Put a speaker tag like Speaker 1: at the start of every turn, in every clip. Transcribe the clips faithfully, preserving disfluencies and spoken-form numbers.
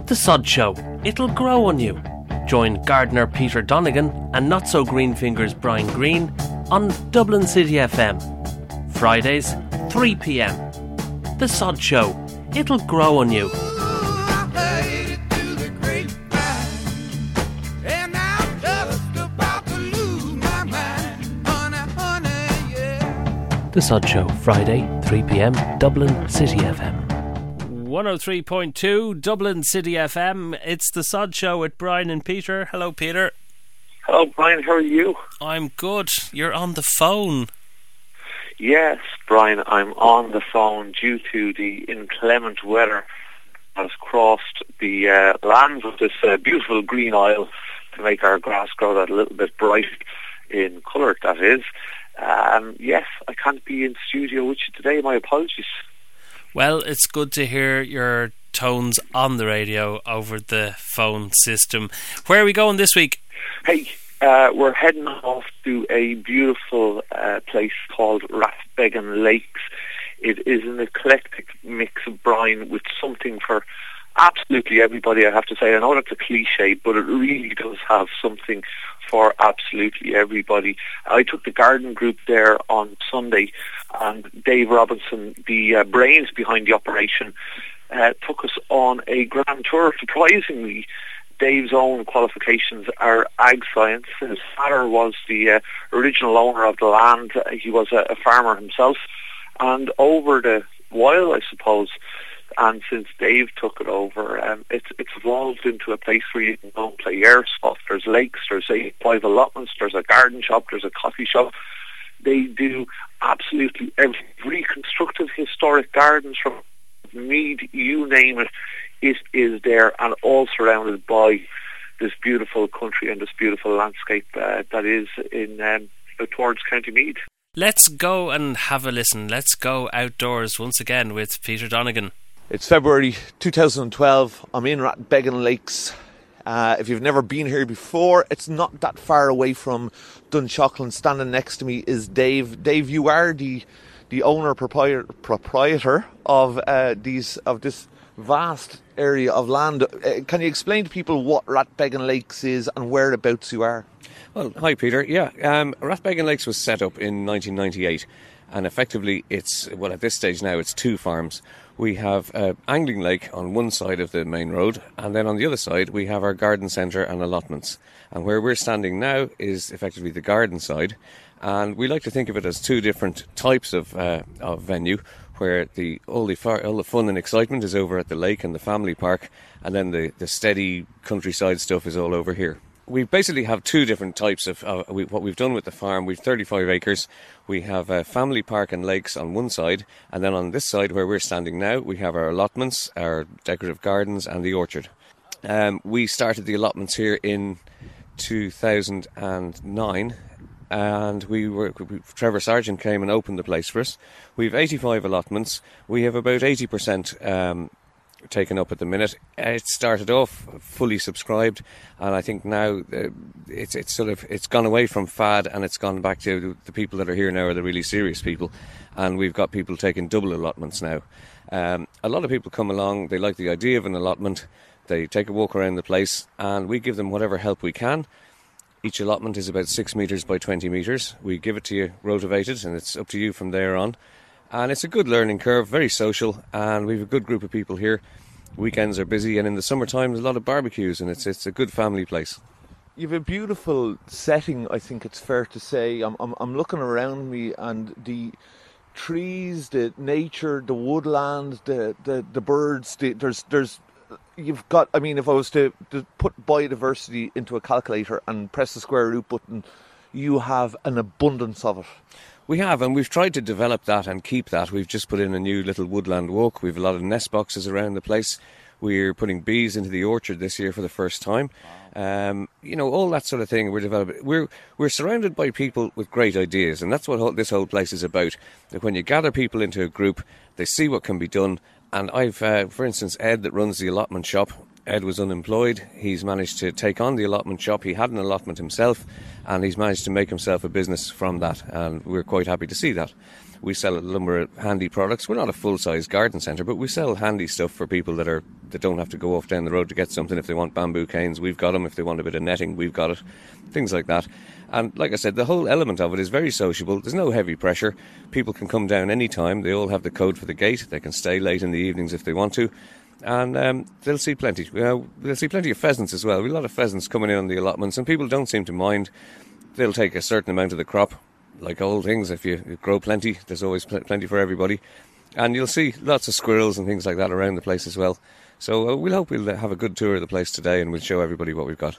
Speaker 1: The Sod Show, it'll grow on you. Join gardener Peter Donegan and not-so-green fingers Brian Green on Dublin City F M. Fridays, three p.m. The Sod Show, it'll grow on you. The Sod Show, Friday, three p.m, Dublin City F M. one oh three point two, Dublin City F M. It's The Sod Show with Brian and Peter. Hello, Peter.
Speaker 2: Hello, Brian. How are you?
Speaker 1: I'm good. You're on the phone.
Speaker 2: Yes, Brian, I'm on the phone due to the inclement weather that has crossed the uh, lands of this uh, beautiful green isle to make our grass grow that a little bit bright in colour, that is. Um, yes, I can't be in studio with you today. My apologies.
Speaker 1: Well, it's good to hear your tones on the radio over the phone system. Where are we going this week?
Speaker 2: Hey, uh, we're heading off to a beautiful uh, place called Rathbegan Lakes. It is an eclectic mix of brine with something for absolutely everybody, I have to say. I know that's a cliche, but it really does have something for absolutely everybody. I took the garden group there on Sunday, and Dave Robinson, the uh, brains behind the operation, uh, took us on a grand tour. Surprisingly, Dave's own qualifications are ag science. His father was the uh, original owner of the land. He was a, a farmer himself, and over the while, I suppose, and since Dave took it over, um, it's it's evolved into a place where you can go and play airsoft. There's lakes, there's eight, five allotments, there's a garden shop, there's a coffee shop. They do absolutely everything. Reconstructed historic gardens from Mead, you name it, it is there, and all surrounded by this beautiful country and this beautiful landscape uh, that is in um, towards County Meath.
Speaker 1: Let's go and have a listen. Let's go outdoors once again with Peter Donegan.
Speaker 3: It's February two thousand twelve. I'm in Rathbegan Lakes. Uh, if you've never been here before, it's not that far away from Dunshaughlin. Standing next to me is Dave. Dave, you are the the owner proprietor, proprietor of uh, these of this vast area of land. Uh, can you explain to people what Rathbegan Lakes is and whereabouts you are?
Speaker 4: Well, hi Peter. Yeah, um, Rathbegan Lakes was set up in nineteen ninety-eight, and effectively it's, well, at this stage now it's two farms. We have uh, Angling Lake on one side of the main road, and then on the other side we have our garden centre and allotments. And where we're standing now is effectively the garden side, and we like to think of it as two different types of uh, of venue, where the all the far, all the fun and excitement is over at the lake and the family park, and then the, the steady countryside stuff is all over here. We basically have two different types of uh, we, what we've done with the farm. We've thirty-five acres. We have a family park and lakes on one side, and then on this side where we're standing now, we have our allotments, our decorative gardens, and the orchard. Um, we started the allotments here in two thousand nine, and we were we, Trevor Sargent came and opened the place for us. We've eighty-five allotments. We have about eighty percent. Um, taken up at the minute. It started off fully subscribed, and I think now uh, it's it's sort of it's gone away from fad, and it's gone back to the people that are here now are the really serious people, and we've got people taking double allotments now. Um, a lot of people come along, they like the idea of an allotment, they take a walk around the place, and we give them whatever help we can. Each allotment is about six metres by twenty metres. We give it to you rotivated, and it's up to you from there on. And it's a good learning curve, very social, and we have a good group of people here. Weekends are busy, and in the summertime there's a lot of barbecues, and it's it's a good family place.
Speaker 3: You have a beautiful setting, I think it's fair to say. I'm I'm, I'm looking around me, and the trees, the nature, the woodland, the the, the birds. The, there's there's you've got. I mean, if I was to, to put biodiversity into a calculator and press the square root button, you have an abundance of it.
Speaker 4: We have, and we've tried to develop that and keep that. We've just put in a new little woodland walk. We've a lot of nest boxes around the place. We're putting bees into the orchard this year for the first time. Um, you know, all that sort of thing we're developing. We're we're surrounded by people with great ideas, and that's what whole, this whole place is about. That when you gather people into a group, they see what can be done. And I've, uh, for instance, Ed that runs the allotment shop. Ed was unemployed. He's managed to take on the allotment shop. He had an allotment himself, and he's managed to make himself a business from that, and we're quite happy to see that. We sell a number of handy products. We're not a full-size garden centre, but we sell handy stuff for people that are they don't have to go off down the road to get something. If they want bamboo canes, we've got them. If they want a bit of netting, we've got it. Things like that. And like I said, the whole element of it is very sociable. There's no heavy pressure. People can come down any time. They all have the code for the gate. They can stay late in the evenings if they want to. And um, they'll see plenty. Uh, they'll see plenty of pheasants as well. We've a lot of pheasants coming in on the allotments, and people don't seem to mind. They'll take a certain amount of the crop. Like all things, if you grow plenty, there's always pl- plenty for everybody. And you'll see lots of squirrels and things like that around the place as well. So uh, we'll hope we'll have a good tour of the place today, and we'll show everybody what we've got.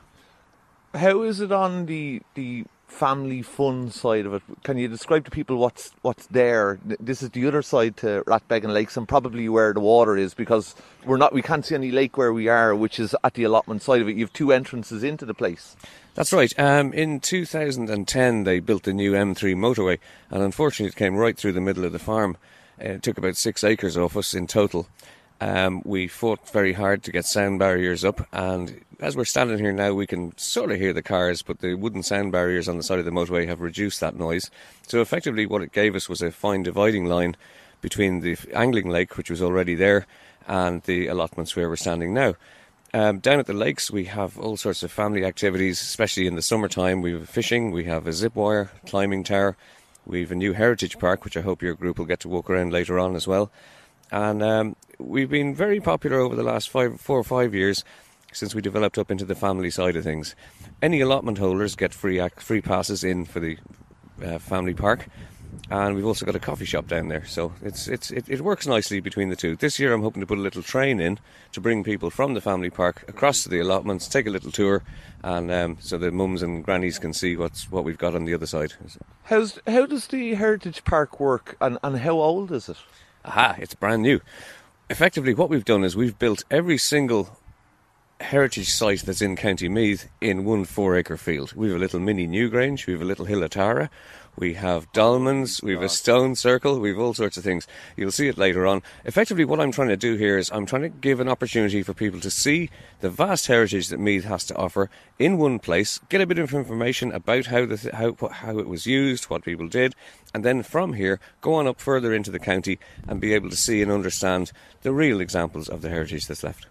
Speaker 3: How is it on the the family fun side of it? Can you describe to people what's what's there? This is the other side to Rathbeggan Lakes, and probably where the water is, because we're not we can't see any lake where we are, which is at the allotment side of it. You have two entrances into the place.
Speaker 4: That's right. Um, in two thousand ten, they built the new M three motorway, and unfortunately it came right through the middle of the farm. Uh, it took about six acres off us in total. Um, we fought very hard to get sound barriers up, and as we're standing here now, we can sort of hear the cars, but the wooden sound barriers on the side of the motorway have reduced that noise. So effectively what it gave us was a fine dividing line between the angling lake, which was already there, and the allotments where we're standing now. Um, down at the lakes, we have all sorts of family activities, especially in the summertime. We have fishing, we have a zip wire, climbing tower, we have a new heritage park, which I hope your group will get to walk around later on as well. And um, we've been very popular over the last five, four or five years since we developed up into the family side of things. Any allotment holders get free free passes in for the uh, family park. And we've also got a coffee shop down there, so it's it's it, it works nicely between the two. This year I'm hoping to put a little train in to bring people from the family park across to the allotments, take a little tour, and um, so the mums and grannies can see what's what we've got on the other side.
Speaker 3: How's how does the heritage park work, and, and how old is it?
Speaker 4: Aha, it's brand new. Effectively what we've done is we've built every single heritage site that's in County Meath in one four acre field. We have a little mini Newgrange, we have a little Hill of Tara, we have dolmens, we have a stone circle, we have all sorts of things. You'll see it later on. Effectively what I'm trying to do here is I'm trying to give an opportunity for people to see the vast heritage that Meath has to offer in one place, get a bit of information about how the th- how how it was used, what people did, and then from here go on up further into the county and be able to see and understand the real examples of the heritage that's left.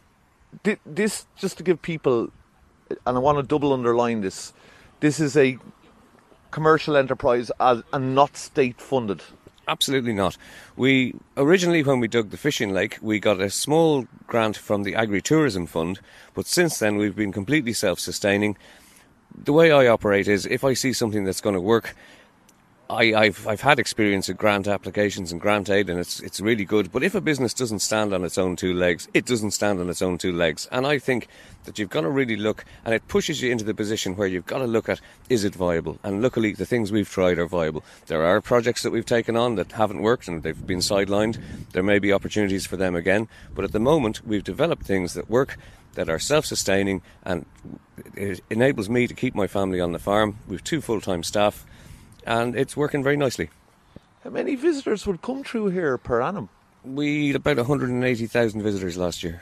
Speaker 3: This, just to give people, and I want to double underline this, this is a commercial enterprise as, and not state funded.
Speaker 4: Absolutely not. We originally, when we dug the fishing lake, we got a small grant from the Agri-Tourism Fund, but since then we've been completely self-sustaining. The way I operate is if I see something that's going to work, I, I've I've had experience of grant applications and grant aid, and it's it's really good. But if a business doesn't stand on its own two legs, it doesn't stand on its own two legs. And I think that you've got to really look, and it pushes you into the position where you've got to look at, is it viable? And luckily, the things we've tried are viable. There are projects that we've taken on that haven't worked and they've been sidelined. There may be opportunities for them again. But at the moment, we've developed things that work, that are self-sustaining, and it enables me to keep my family on the farm. We've two full-time staff, and it's working very nicely.
Speaker 3: How many visitors would come through here per annum?
Speaker 4: We had about one hundred eighty thousand visitors last year,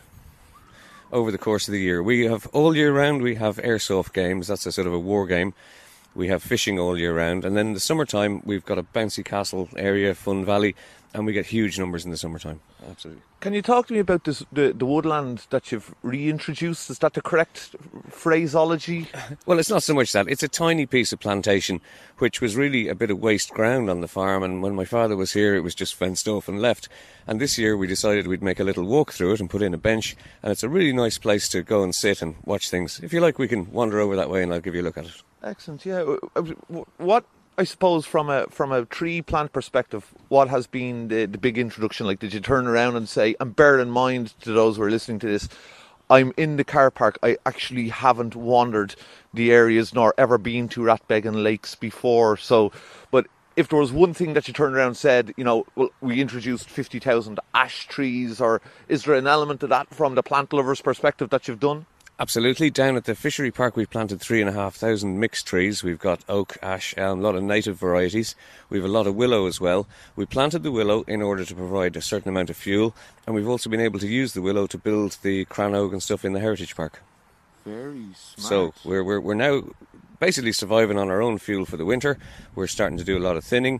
Speaker 4: over the course of the year. We have all year round, we have airsoft games, that's a sort of a war game. We have fishing all year round, and then in the summertime we've got a bouncy castle area, Fun Valley, and we get huge numbers in the summertime. Absolutely.
Speaker 3: Can you talk to me about this, the, the woodland that you've reintroduced? Is that the correct phraseology?
Speaker 4: Well, it's not so much that. It's a tiny piece of plantation, which was really a bit of waste ground on the farm, and when my father was here, it was just fenced off and left. And this year we decided we'd make a little walk through it and put in a bench, and it's a really nice place to go and sit and watch things. If you like, we can wander over that way and I'll give you a look at it.
Speaker 3: Excellent, yeah. What, I suppose, from a from a tree plant perspective, what has been the, the big introduction? Like, did you turn around and say, and bear in mind to those who are listening to this, I'm in the car park, I actually haven't wandered the areas nor ever been to Rathbeggan Lakes before, so, but if there was one thing that you turned around and said, you know, well, we introduced fifty thousand ash trees, or is there an element of that from the plant lover's perspective that you've done?
Speaker 4: Absolutely. Down at the fishery park we've planted three and a half thousand mixed trees. We've got oak, ash, elm, a lot of native varieties. We've a lot of willow as well. We planted the willow in order to provide a certain amount of fuel, and we've also been able to use the willow to build the cranog and stuff in the heritage park.
Speaker 3: Very smart.
Speaker 4: So we're we're we're now basically surviving on our own fuel for the winter. We're starting to do a lot of thinning,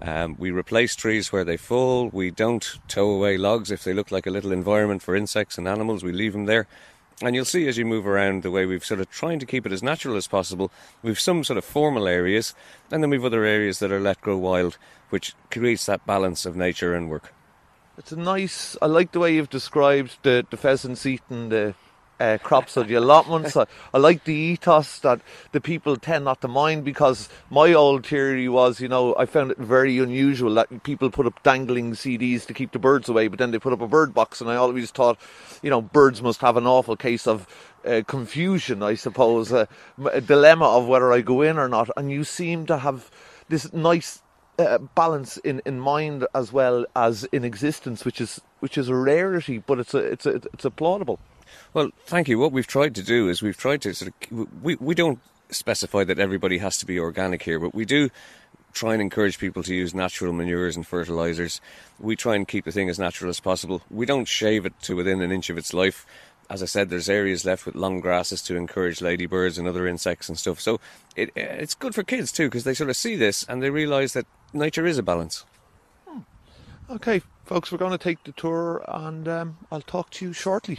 Speaker 4: Um, we replace trees where they fall. We don't tow away logs if they look like a little environment for insects and animals. We leave them there. And you'll see as you move around the way we've sort of trying to keep it as natural as possible. We've some sort of formal areas, and then we've other areas that are let grow wild, which creates that balance of nature and work.
Speaker 3: It's a nice, I like the way you've described the, the pheasants eating the uh, crops of the allotments. I, I like the ethos that the people tend not to mind, because my old theory was, you know, I found it very unusual that people put up dangling C Ds to keep the birds away, but then they put up a bird box, and I always thought, you know, birds must have an awful case of uh, confusion, I suppose, uh, a dilemma of whether I go in or not, and you seem to have this nice uh, balance in, in mind as well as in existence, which is which is a rarity, but it's a, it's a, it's applaudable.
Speaker 4: Well, thank you. What we've tried to do is we've tried to sort of, we, we don't specify that everybody has to be organic here, but we do try and encourage people to use natural manures and fertilisers. We try and keep the thing as natural as possible. We don't shave it to within an inch of its life. As I said, there's areas left with long grasses to encourage ladybirds and other insects and stuff. So it it's good for kids too, because they sort of see this and they realise that nature is a balance.
Speaker 3: Hmm. Okay, folks, we're going to take the tour, and um, I'll talk to you shortly.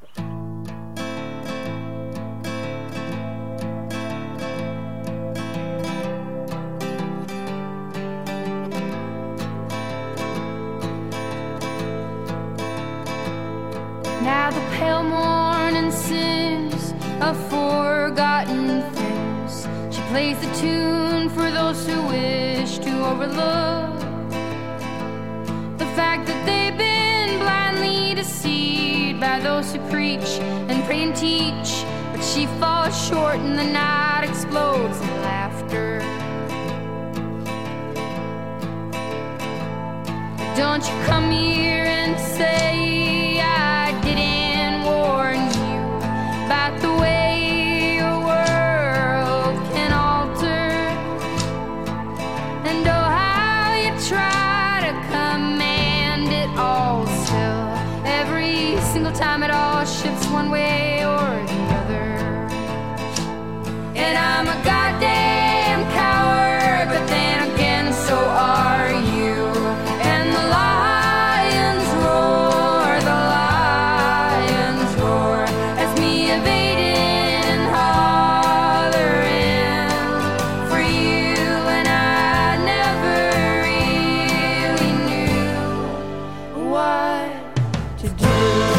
Speaker 5: Now the pale morning sings of forgotten things. She plays the tune for those who wish to overlook the fact that they've been blindly deceived by those who preach and pray and teach. But she falls short and the night explodes in laughter. Don't you come here and say I didn't warn you about the way your world can alter, and oh how you try to command it all still. Every single time it all shifts one way or the other. And I'm a goddamn coward, but then again so are you. And the lions roar, the lions roar, as me evading and hollering for you. And I never really knew what to do.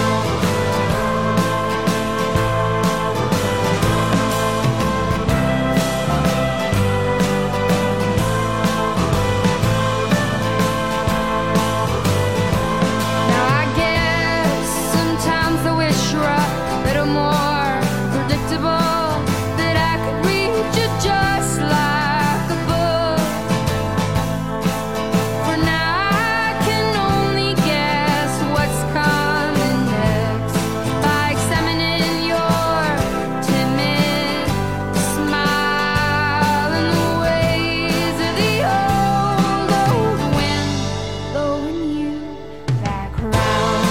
Speaker 5: Now I guess sometimes I wish you were a little more predictable, that I could read you just like a book. For now I can only guess what's coming next by examining your timid smile and the ways of the old, old wind blowing you back round.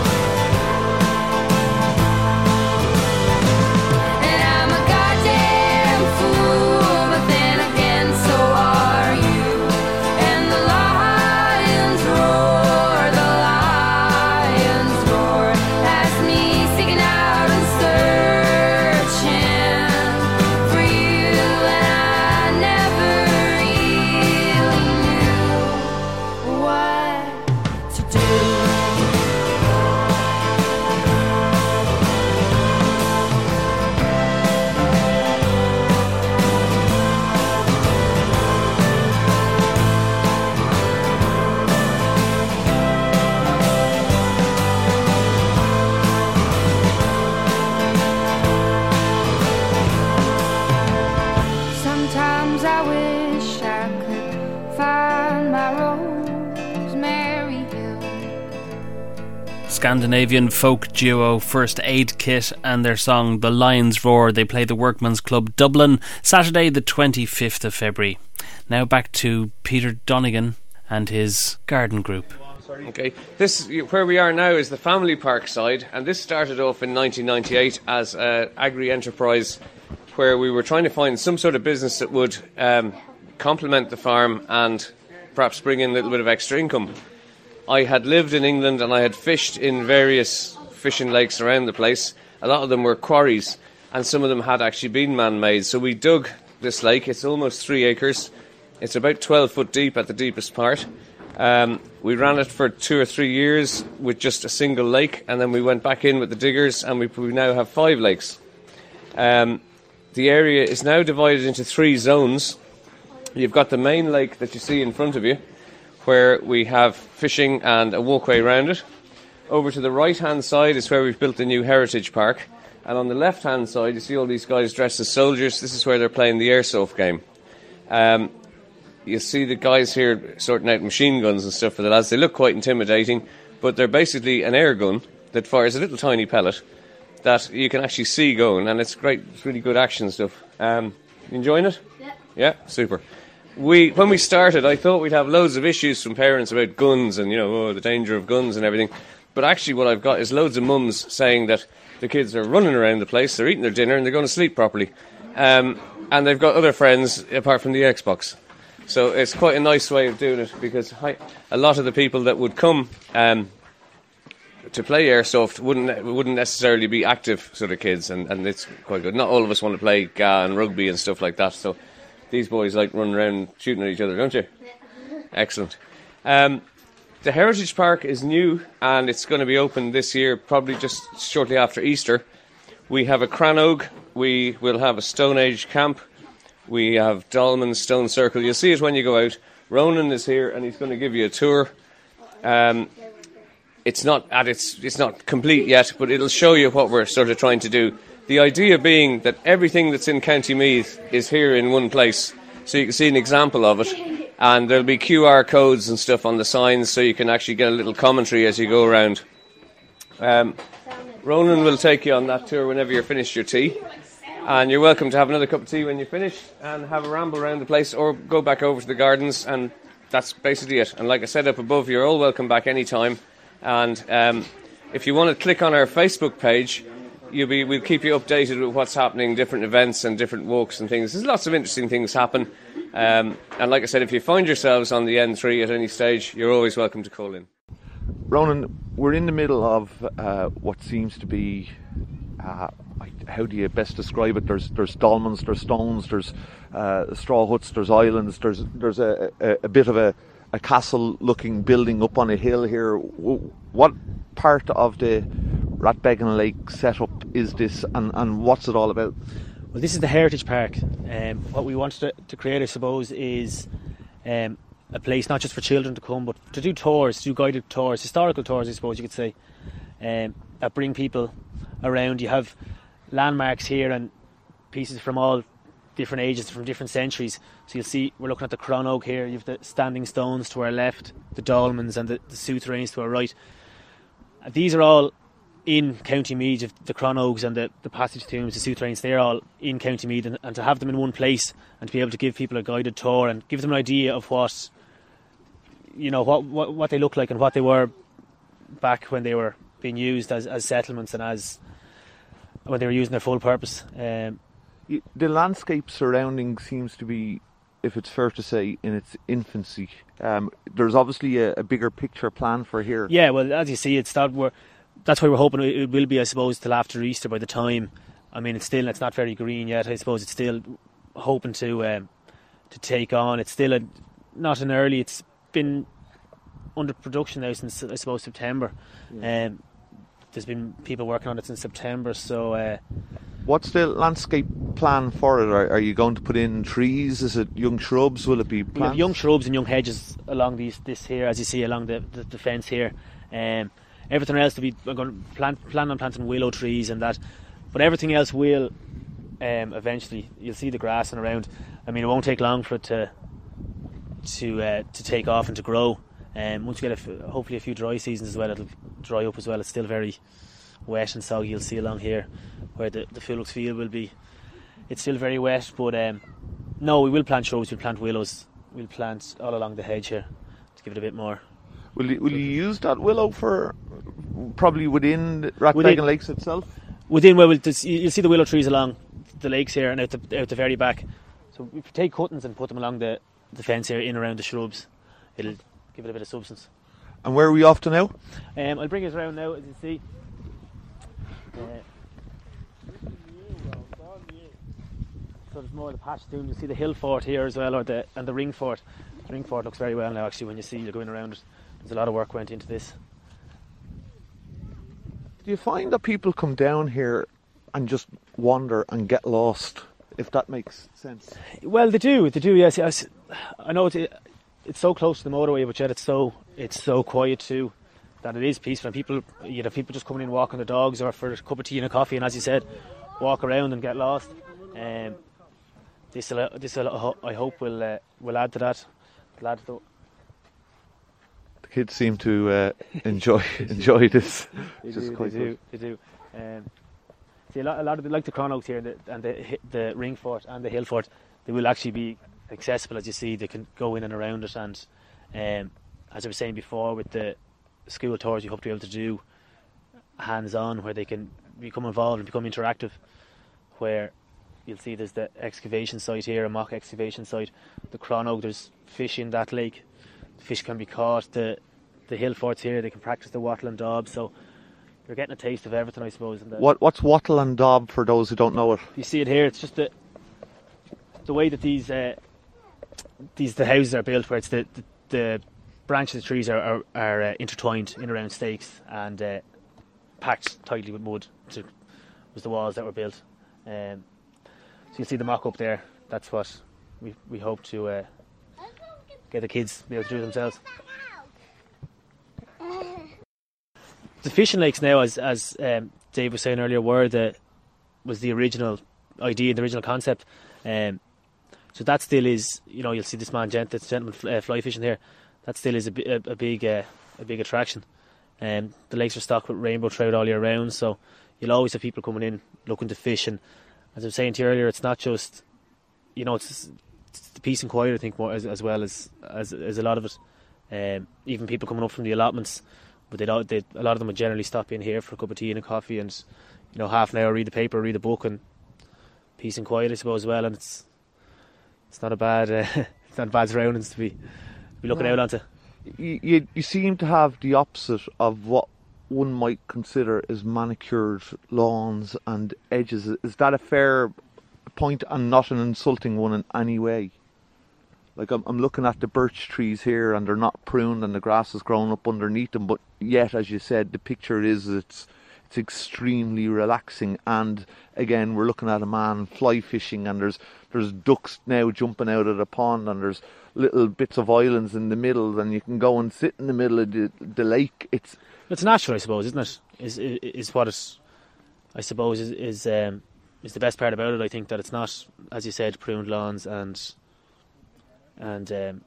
Speaker 5: And I'm a goddamn fool, but then again so are you. And the lions roar, the lions roar, as me seeking out and searching for you. And I never really knew what to do. Sometimes I wish I could find my Rosemary Hill.
Speaker 1: Scandinavian folk duo First Aid Kit and their song The Lions Roar. They play the Workman's Club Dublin Saturday the twenty-fifth of February. Now back to Peter Donegan and his garden group.
Speaker 4: Okay, this where we are now is the family park side, and this started off in nineteen ninety-eight as an agri-enterprise where we were trying to find some sort of business that would um, complement the farm and perhaps bring in a little bit of extra income. I had lived in England and I had fished in various fishing lakes around the place. A lot of them were quarries, and some of them had actually been man-made. So we dug this lake. It's almost three acres. It's about twelve foot deep at the deepest part. Um, we ran it for two or three years with just a single lake, and then we went back in with the diggers, and we, we now have five lakes. Um, the area is now divided into three zones. You've got the main lake that you see in front of you, where we have fishing and a walkway around it. Over to the right-hand side is where we've built the new Heritage Park, and on the left-hand side you see all these guys dressed as soldiers. This is where they're playing the airsoft game. Um, you see the guys here sorting out machine guns and stuff for the lads. They look quite intimidating, but they're basically an air gun that fires a little tiny pellet that you can actually see going, and it's great. It's really good action stuff. Um, you enjoying it?
Speaker 5: Yeah.
Speaker 4: Yeah, super. We when we started, I thought we'd have loads of issues from parents about guns and, you know, oh, the danger of guns and everything. But actually what I've got is loads of mums saying that the kids are running around the place, they're eating their dinner and they're going to sleep properly. Um, and they've got other friends apart from the Xbox. So it's quite a nice way of doing it, because I, a lot of the people that would come um, to play airsoft wouldn't wouldn't necessarily be active sort of kids, and, and it's quite good. Not all of us want to play G A and rugby and stuff like that, so these boys like running around shooting at each other, don't you? Yeah. Excellent. Um, the Heritage Park is new, and it's going to be open this year, probably just shortly after Easter. We have a Crannog, we will have a Stone Age camp, we have Dolman Stone Circle. You'll see it when you go out. Ronan is here, and he's going to give you a tour. Um, it's not at its it's not complete yet, but it'll show you what we're sort of trying to do. The idea being that everything that's in County Meath is here in one place, so you can see an example of it. And there'll be Q R codes and stuff on the signs, so you can actually get a little commentary as you go around. Um, Ronan will take you on that tour whenever you're finished your tea. And you're welcome to have another cup of tea when you finish and have a ramble around the place, or go back over to the gardens, and that's basically it. And like I said up above, you're all welcome back any time. And um, if you want to click on our Facebook page, you'll be, we'll keep you updated with what's happening, different events and different walks and things. There's lots of interesting things happen. Um, and like I said, if you find yourselves on the N three at any stage, you're always welcome to call in.
Speaker 3: Ronan, we're in the middle of uh, what seems to be, uh, how do you best describe it? There's there's dolmens, there's stones, there's uh, straw huts, there's islands, there's there's a, a, a bit of a, a castle-looking building up on a hill here. What part of the Rathbegan Lake setup is this, and, and what's it all about?
Speaker 6: Well, this is the Heritage Park. Um, what we wanted to, to create, I suppose, is um, a place not just for children to come, but to do tours, to do guided tours, historical tours, I suppose you could say, um, that bring people around. You have landmarks here and pieces from all different ages, from different centuries. So you'll see, we're looking at the Crannog here. You have the standing stones to our left, the dolmens and the, the souterrains to our right. And these are all in County Meath. The Crannogs and the, the passage tombs, the souterrains, they're all in County Meath, and, and to have them in one place and to be able to give people a guided tour and give them an idea of what, you know, what what, what they look like and what they were back when they were being used as, as settlements and as when they were using their full purpose. Um,
Speaker 3: the landscape surrounding seems to be, if it's fair to say, in its infancy. Um, there's obviously a, a bigger picture plan for here.
Speaker 6: Yeah, well, as you see, it's that we're that's why we're hoping it will be, I suppose, till after Easter by the time. I mean, it's still, it's not very green yet. I suppose it's still hoping to um, to take on. It's still a, not an early. It's been under production now since, I suppose, September. Yeah. Um, there's been people working on it since September. So, uh,
Speaker 3: what's the landscape plan for it? Are, are you going to put in trees? Is it young shrubs? Will it be plants?
Speaker 6: We have young shrubs and young hedges along these this here, as you see along the the, the fence here. Um, Everything else to be, we're going to plant, plan on planting willow trees and that, but everything else will um, eventually. You'll see the grass and around. I mean, it won't take long for it to to uh, to take off and to grow. And um, once we get a f- hopefully a few dry seasons as well, it'll dry up as well. It's still very wet and soggy. You'll see along here where the the Phillips field will be. It's still very wet, but um, no, we will plant shrubs. We'll plant willows. We'll plant all along the hedge here to give it a bit more.
Speaker 3: Will you, will you use that willow for probably within Rathbegan Lakes itself?
Speaker 6: Within, well, you'll see the willow trees along the lakes here and out the, out the very back. So if you take cuttings and put them along the, the fence here, in around the shrubs, it'll give it a bit of substance.
Speaker 3: And where are we off to now?
Speaker 6: Um, I'll bring it around now, as you see. Uh, so there's more of the patch down. You see the hill fort here as well, or the and the ring fort. The ring fort looks very well now. Actually, when you see you're going around it, there's a lot of work went into this.
Speaker 3: Do you find that people come down here and just wander and get lost, if that makes sense?
Speaker 6: Well, they do. They do. Yes. yes. I know it's, it's so close to the motorway, but yet it's so it's so quiet too that it is peaceful. And people, you know, people just coming in walking the dogs or for a cup of tea and a coffee, and as you said, walk around and get lost. Um, this will, this will, I hope will uh, will add to that. Glad to.
Speaker 3: The kids seem to uh, enjoy enjoy this.
Speaker 6: They
Speaker 3: Just
Speaker 6: do.
Speaker 3: quite
Speaker 6: They do. They do. Um, see, a lot, a lot of the, like the Cronogs here and the, and the the ring fort and the hill fort, they will actually be accessible. As you see, they can go in and around it. And um, as I was saying before, with the school tours, you hope to be able to do hands-on, where they can become involved and become interactive. Where you'll see there's the excavation site here, a mock excavation site. The Cronog, there's fish in that lake. The fish can be caught. The the hill forts here, they can practice the wattle and daub. So you're getting a taste of everything, I suppose. And
Speaker 3: What what's wattle and daub for those who don't know it?
Speaker 6: You see it here. It's just the the way that these uh, these the houses are built, where it's the the, the branches of the trees are are, are uh, intertwined in around stakes and uh, packed tightly with mud. To, was the walls that were built. Um, so you see the mock up there. That's what we we hope to uh, get the kids to be able to do themselves. The fishing lakes now, as as um, Dave was saying earlier, were the was the original idea, the original concept. Um, so that still is, you know, you'll see this man, gent, this gentleman uh, fly fishing here. That still is a, a, a big uh, a big attraction. Um, the lakes are stocked with rainbow trout all year round, so you'll always have people coming in looking to fish. And as I was saying to you earlier, it's not just, you know, it's, it's the peace and quiet, I think, more as, as well as, as as a lot of it. Um, even people coming up from the allotments, but they'd, they'd, a lot of them would generally stop in here for a cup of tea and a coffee, and you know, half an hour, read the paper, read a book, and peace and quiet, I suppose, as well. And it's it's not a bad uh, it's not a bad surroundings to be to be looking
Speaker 3: No.
Speaker 6: out onto.
Speaker 3: You, you you seem to have the opposite of what one might consider as manicured lawns and edges. Is that a fair point and not an insulting one in any way? Like I'm, I'm looking at the birch trees here, and they're not pruned, and the grass has grown up underneath them. But yet, as you said, the picture is it's it's extremely relaxing. And again, we're looking at a man fly fishing, and there's there's ducks now jumping out of the pond, and there's little bits of islands in the middle, and you can go and sit in the middle of the the lake. It's
Speaker 6: It's natural, I suppose, isn't it? Is is, is what it, I suppose, is is, um, is the best part about it. I think that it's not, as you said, pruned lawns and and um,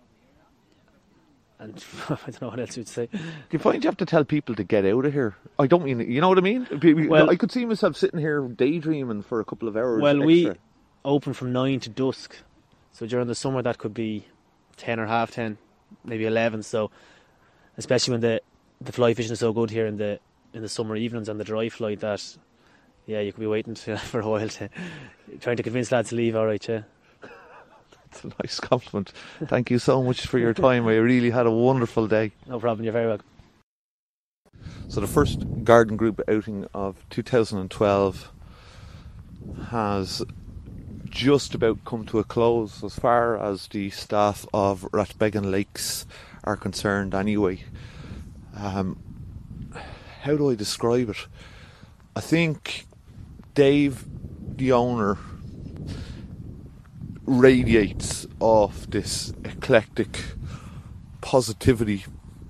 Speaker 6: and I don't know what else you'd say.
Speaker 3: Do you find you have to tell people to get out of here? I don't mean, you know what I mean?
Speaker 6: Well,
Speaker 3: I could see myself sitting here daydreaming for a couple of hours.
Speaker 6: Well,
Speaker 3: extra.
Speaker 6: we open from nine to dusk, so during the summer that could be ten or half ten, maybe eleven. So, especially when the the fly fishing is so good here in the in the summer evenings on the dry fly, that yeah, you could be waiting to, for a while to trying to convince lads to leave. All right, yeah.
Speaker 3: That's a nice compliment. Thank you so much for your time. I really had a wonderful day.
Speaker 6: No problem. You're very welcome.
Speaker 3: So the first garden group outing of two thousand twelve has just about come to a close as far as the staff of Rathbegan Lakes are concerned anyway. Um, how do I describe it? I think Dave, the owner, radiates off this eclectic positivity,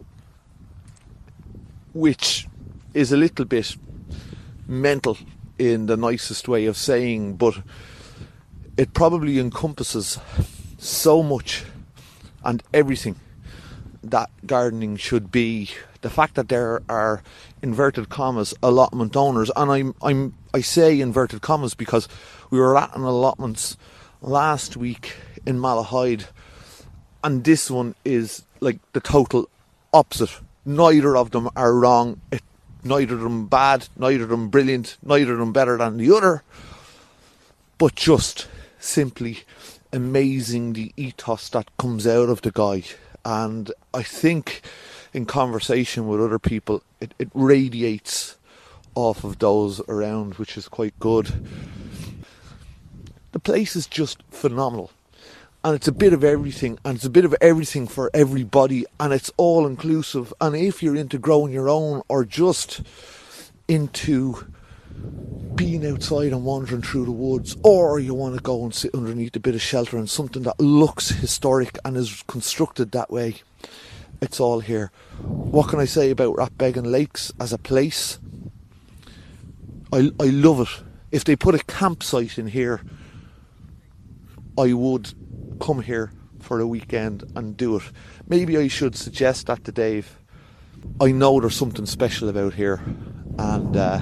Speaker 3: which is a little bit mental in the nicest way of saying, but it probably encompasses so much and everything that gardening should be. The fact that there are, inverted commas, allotment owners, and I'm I'm I say inverted commas because we were at an allotments last week in Malahide, and this one is like the total opposite. Neither of them are wrong. It, neither of them bad, neither of them brilliant, neither of them better than the other, but just simply amazing the ethos that comes out of the guy. and I think in conversation with other people it, it radiates off of those around, which is quite good. The place is just phenomenal, and it's a bit of everything, and it's a bit of everything for everybody, and it's all inclusive. And if you're into growing your own, or just into being outside and wandering through the woods, or you want to go and sit underneath a bit of shelter and something that looks historic and is constructed that way, it's all here. What can I say about Rathbeggan Lakes as a place? I, I love it. If they put a campsite in here, I would come here for a weekend and do it. Maybe I should suggest that to Dave. I know there's something special about here, and uh,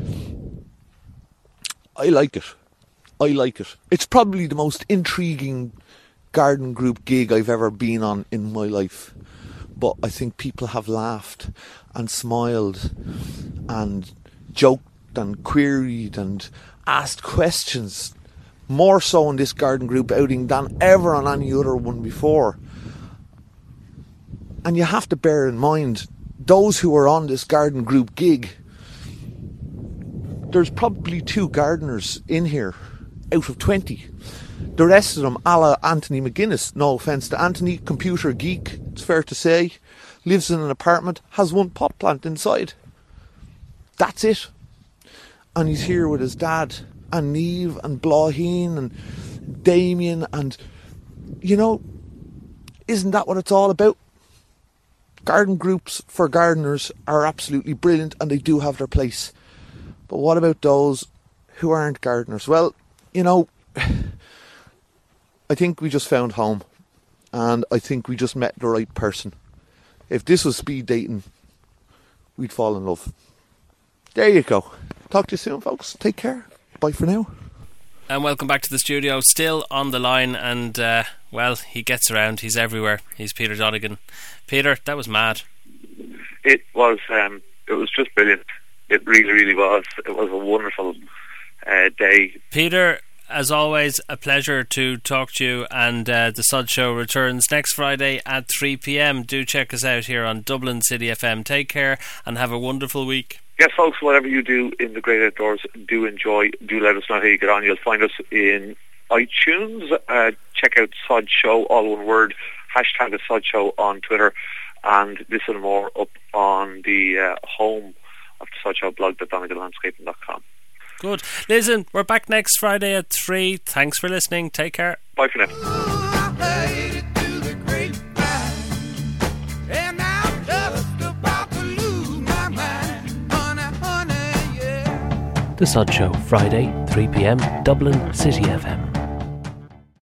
Speaker 3: I like it. I like it. It's probably the most intriguing garden group gig I've ever been on in my life. But I think people have laughed and smiled and joked and queried and asked questions, more so in this garden group outing than ever on any other one before. And you have to bear in mind, those who are on this garden group gig, there's probably two gardeners in here out of twenty. The rest of them, a la Anthony McGuinness, no offence to Anthony, computer geek, it's fair to say, lives in an apartment, has one pot plant inside. That's it. And he's here with his dad, and Niamh, and Blaheen, and Damien, and, you know, isn't that what it's all about? Garden groups for gardeners are absolutely brilliant, and they do have their place. But what about those who aren't gardeners? Well, you know, I think we just found home, and I think we just met the right person. If this was speed dating, we'd fall in love. There you go. Talk to you soon, folks. Take care. Bye for now.
Speaker 1: And welcome back to the studio. Still on the line, and uh, well, he gets around. He's everywhere. He's Peter Donegan. Peter, that was mad.
Speaker 2: It was. Um, it was just brilliant. It really, really was. It was a wonderful uh, day.
Speaker 1: Peter, as always, a pleasure to talk to you, and uh, the Sod Show returns next Friday at three p.m. Do check us out here on Dublin City F M. Take care and have a wonderful week.
Speaker 2: Yes, folks, whatever you do in the great outdoors, do enjoy. Do let us know how you get on. You'll find us in iTunes. Uh, check out Sod Show, all one word. Hashtag the Sod Show on Twitter. And this and more up on the uh, home of the Sod Show blog, donegan landscaping dot com.
Speaker 1: Good. Listen, we're back next Friday at three. Thanks for listening. Take care.
Speaker 2: Bye for now.
Speaker 1: The Sod Show, Friday, three p.m, Dublin City F M.